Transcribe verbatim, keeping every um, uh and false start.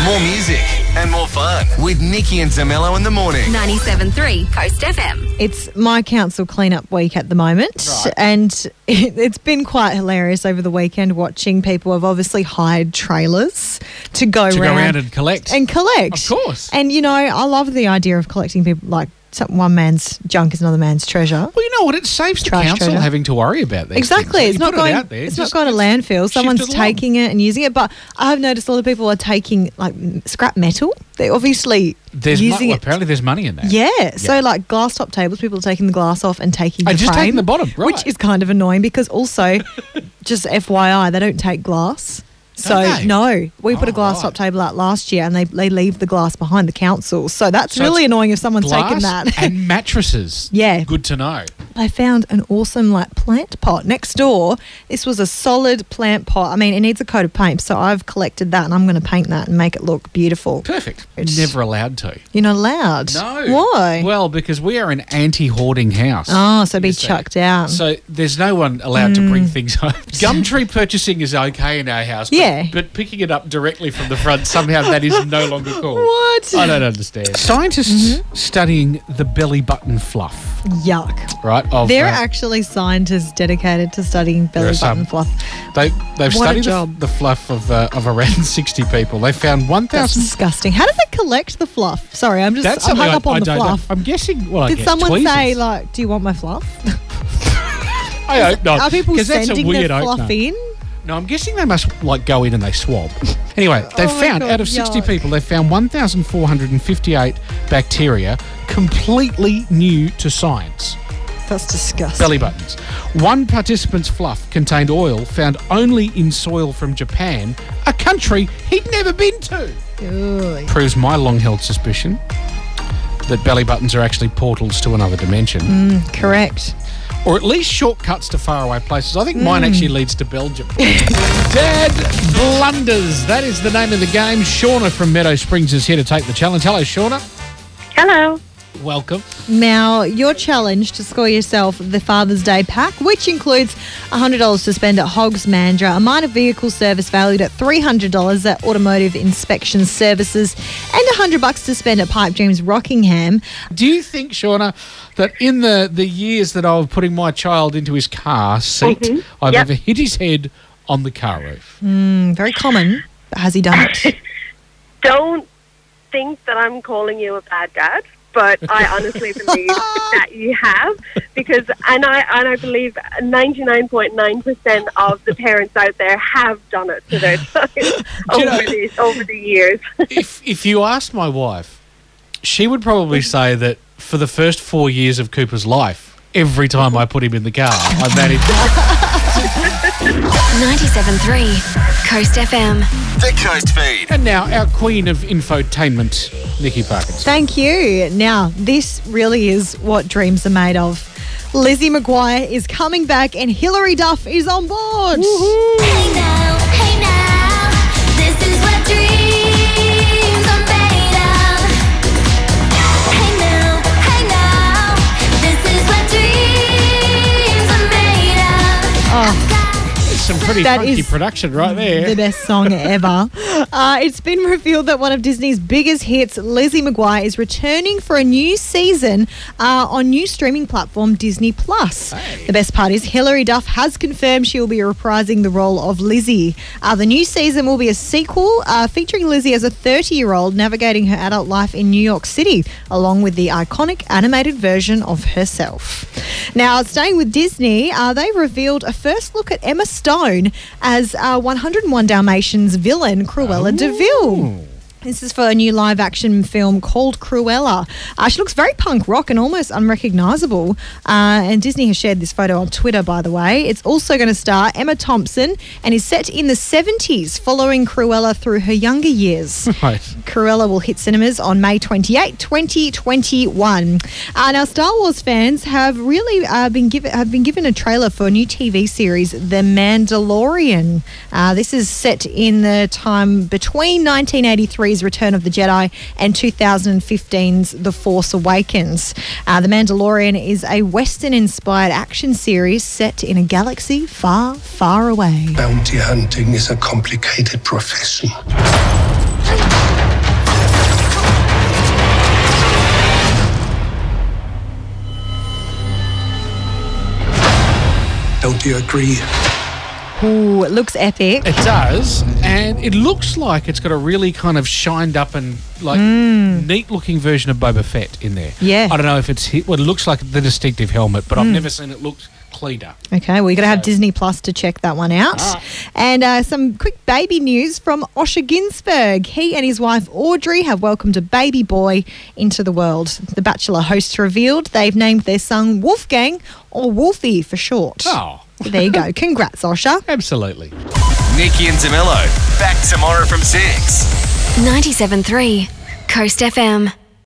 More music and more fun with Nikki and Zamello in the morning. ninety-seven point three Coast F M. It's my council clean-up week at the moment, Right. and it, it's been quite hilarious over the weekend watching people have obviously hired trailers to go To around, go around and collect. and collect. Of course. And, you know, I love the idea of collecting people, like some, one man's junk is another man's treasure. Well, you know what? It saves the Trash council treasure. having to worry about these Exactly. things. It's You not put going. It out there, it's just- not going to landfill. shift Someone's it along. taking it and using it. But I have noticed a lot of people are taking like m- scrap metal. They're obviously There's using mo- it. apparently there's money in that. Yeah. So like glass top tables, people are taking the glass off and taking the And just frame, taking the bottom, right. which is kind of annoying because also, just F Y I, they don't take glass. So Don't they? no, we put a Oh, glass right. top table out last year, and they they leave the glass behind the council. So that's So really it's annoying if someone's Glass taken that. and mattresses. Yeah. Good to know. I found an awesome like plant pot next door. This was a solid plant pot. I mean, it needs a coat of paint, so I've collected that and I'm going to paint that and make it look beautiful. Perfect. It's- Never allowed to. You're not allowed. No. Why? Well, because we are an anti-hoarding house. oh, so be You see. chucked out. So there's no one allowed to bring things home. Gumtree purchasing is okay in our house. But, Yeah. But picking it up directly from the front, somehow that is no longer cool. What? I don't understand. Scientists studying the belly button fluff, Yuck. right? Of, There are uh, actually scientists dedicated to studying belly There are button some. fluff. They, they've What a studied the, job. the fluff of, uh, of around sixty people. They found one That's thousand. disgusting. How do they collect the fluff? Sorry, I'm just That's I'm something hung I, up on I the don't fluff. know. I'm guessing. Well, I Did guess someone tweezers. say like, "Do you want my fluff?" I hope not. Are people 'cause that's a sending weird the fluff opener. in? No, I'm guessing they must like go in and they swab. Anyway, they Oh my found God, out of sixty yuck. people, they found one thousand four hundred fifty-eight bacteria completely new to science. That's disgusting. Belly buttons. One participant's fluff contained oil found only in soil from Japan, a country he'd never been to. Ugh. Proves my long-held suspicion that belly buttons are actually portals to another dimension. Correct. Or at least shortcuts to faraway places. I think Mm. mine actually leads to Belgium. Dad Blunders. That is the name of the game. Shauna from Meadow Springs is here to take the challenge. Hello, Shauna. Hello. Welcome. Now, your challenge to score yourself the Father's Day pack, which includes one hundred dollars to spend at Hogs Mandra, a minor vehicle service valued at three hundred dollars at Automotive Inspection Services, and one hundred bucks to spend at Pipe Dreams Rockingham. Do you think, Shauna, that in the, the years that I was putting my child into his car seat, Mm-hmm. I've Yep. ever hit his head on the car roof? Mm, very common, but has he done it? Don't think that I'm calling you a bad dad, but I honestly believe that you have, because and I and I believe ninety-nine point nine percent of the parents out there have done it to their child over know- the over the years. if if you asked my wife, she would probably say that for the first four years of Cooper's life, every time I put him in the car, I managed. ninety-seven point three Coast F M. The Coast Feed. And now our queen of infotainment, Nikki Parkinson. Thank you. Now, this really is what dreams are made of. Lizzie McGuire is coming back and Hilary Duff is on board. Hey now, hey now, this is what dreams are made of. Hey now, hey now, this is what dreams are made of. Oh, Some pretty That funky is production right the there. best song ever. Uh, it's been revealed that one of Disney's biggest hits, Lizzie McGuire, is returning for a new season uh, on new streaming platform Disney Plus. Hey. The best part is Hilary Duff has confirmed she will be reprising the role of Lizzie. Uh, the new season will be a sequel uh, featuring Lizzie as a thirty-year-old navigating her adult life in New York City, along with the iconic animated version of herself. Now, staying with Disney, uh, they revealed a first look at Emma Stone as uh, one oh one Dalmatians villain Cruella de Vil. This is for a new live-action film called Cruella. Uh, she looks very punk rock and almost unrecognisable. Uh, and Disney has shared this photo on Twitter, by the way. It's also going to star Emma Thompson and is set in the seventies, following Cruella through her younger years. Right. Cruella will hit cinemas on May twenty-eighth, twenty twenty-one. Uh, now, Star Wars fans have really uh, been given have been given a trailer for a new T V series, The Mandalorian. Uh, this is set in the time between nineteen eighty-three's Return of the Jedi and two thousand fifteen's The Force Awakens. Uh, the Mandalorian is a Western-inspired action series set in a galaxy far, far away. Bounty hunting is a complicated profession. Don't you agree? Ooh, it looks epic. It does, and it looks like it's got a really kind of shined up and like Mm. neat looking version of Boba Fett in there. Yeah. I don't know if it's hit, well, it looks like the distinctive helmet, but I've never seen it look cleaner. Okay, well, you're going to have Disney Plus to check that one out. Ah. And uh, some quick baby news from Osher Ginsberg. He and his wife Audrey have welcomed a baby boy into the world. The Bachelor hosts revealed they've named their son Wolfgang, or Wolfie for short. Oh, There you go. Congrats, Osher. absolutely. Nikki and Zamillo, back tomorrow from six. ninety-seven point three Coast F M.